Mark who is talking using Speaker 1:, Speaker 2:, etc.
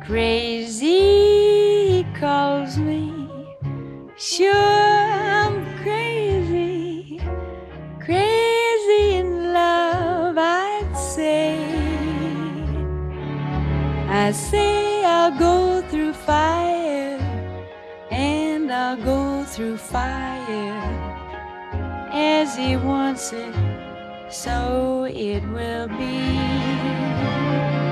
Speaker 1: Crazy calls me. Sure, I'm crazy, crazy in love, I'd say. I say I'll go through fire, and I'll go through fire. As he wants it, so it will be.